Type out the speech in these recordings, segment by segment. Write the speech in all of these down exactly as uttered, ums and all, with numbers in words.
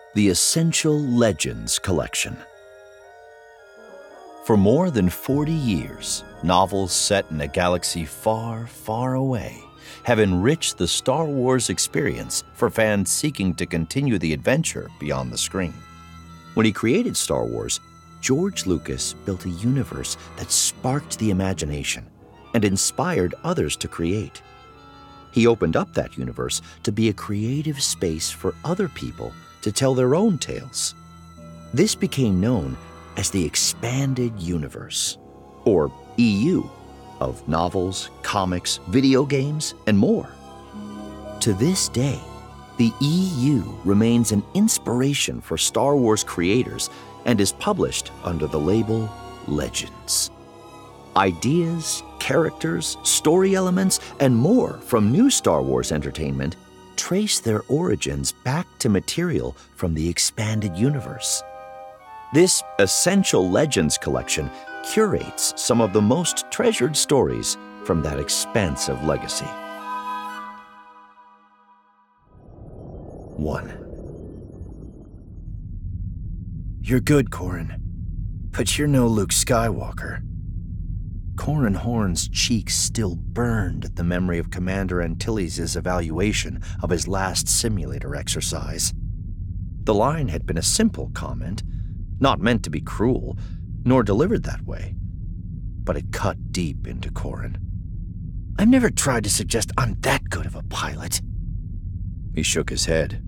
The Essential Legends Collection. For more than forty years, novels set in a galaxy far, far away have enriched the Star Wars experience for fans seeking to continue the adventure beyond the screen. When he created Star Wars, George Lucas built a universe that sparked the imagination and inspired others to create. He opened up that universe to be a creative space for other people to tell their own tales. This became known as the Expanded Universe, or E U, of novels, comics, video games, and more. To this day, the E U remains an inspiration for Star Wars creators and is published under the label Legends. Ideas, characters, story elements, and more from new Star Wars entertainment trace their origins back to material from the Expanded Universe. This Essential Legends collection curates some of the most treasured stories from that expansive legacy. One. You're good, Corran, but you're no Luke Skywalker. Corran Horn's cheeks still burned at the memory of Commander Antilles' evaluation of his last simulator exercise. The line had been a simple comment, not meant to be cruel, nor delivered that way, but it cut deep into Corran. I've never tried to suggest I'm that good of a pilot. He shook his head.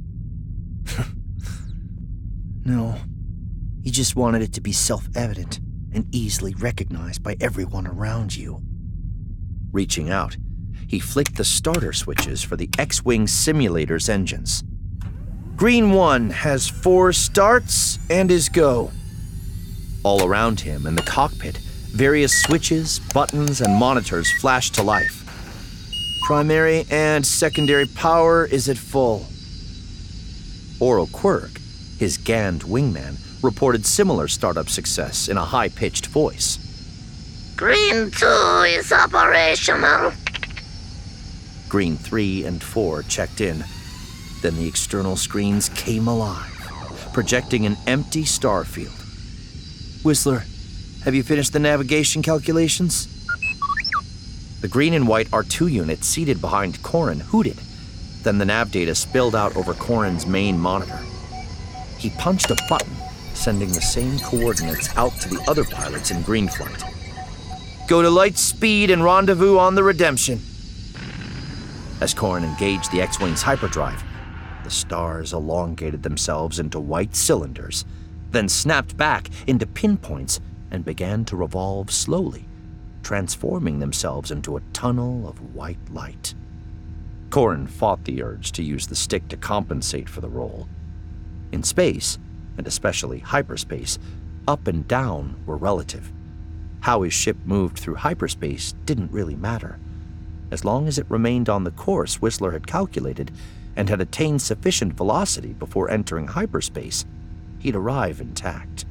No, he just wanted it to be self-evident and easily recognized by everyone around you. Reaching out, he flicked the starter switches for the X-Wing simulator's engines. Green One has four starts and is go. All around him in the cockpit, various switches, buttons, and monitors flashed to life. Primary and secondary power is at full. Oro Quirk, his Gand wingman, reported similar startup success in a high-pitched voice. Green two is operational. Green three and four checked in. Then the external screens came alive, projecting an empty star field. Whistler, have you finished the navigation calculations? The green and white R two unit seated behind Corran hooted. Then the nav data spilled out over Corran's main monitor. He punched a button, sending the same coordinates out to the other pilots in green flight. Go to light speed and rendezvous on the Redemption. As Corran engaged the X-Wing's hyperdrive, the stars elongated themselves into white cylinders, then snapped back into pinpoints and began to revolve slowly, transforming themselves into a tunnel of white light. Corran fought the urge to use the stick to compensate for the roll. In space, and especially hyperspace, up and down were relative. How his ship moved through hyperspace didn't really matter. As long as it remained on the course Whistler had calculated and had attained sufficient velocity before entering hyperspace, he'd arrive intact.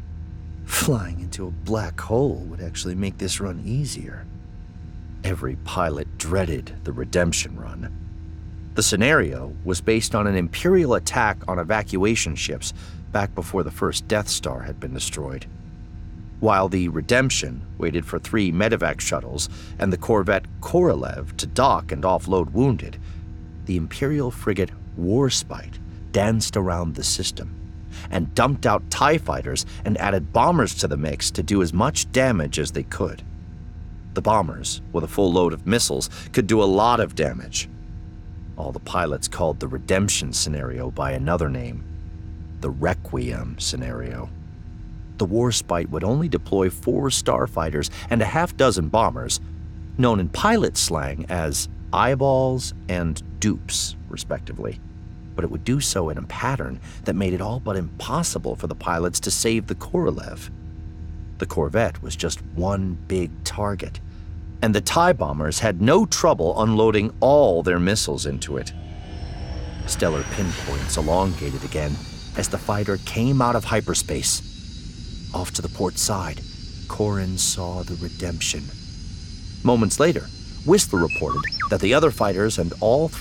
Flying into a black hole would actually make this run easier. Every pilot dreaded the Redemption run. The scenario was based on an Imperial attack on evacuation ships back before the first Death Star had been destroyed. While the Redemption waited for three medevac shuttles and the corvette Korolev to dock and offload wounded, the Imperial frigate Warspite danced around the system and dumped out TIE fighters and added bombers to the mix to do as much damage as they could. The bombers, with a full load of missiles, could do a lot of damage. All the pilots called the Redemption scenario by another name, the Requiem scenario. The Warspite would only deploy four starfighters and a half dozen bombers, known in pilot slang as eyeballs and dupes, respectively. But it would do so in a pattern that made it all but impossible for the pilots to save the Korolev. The corvette was just one big target, and the TIE bombers had no trouble unloading all their missiles into it. Stellar pinpoints elongated again as the fighter came out of hyperspace. Off to the port side, Corran saw the Redemption. Moments later, Whistler reported that the other fighters and all three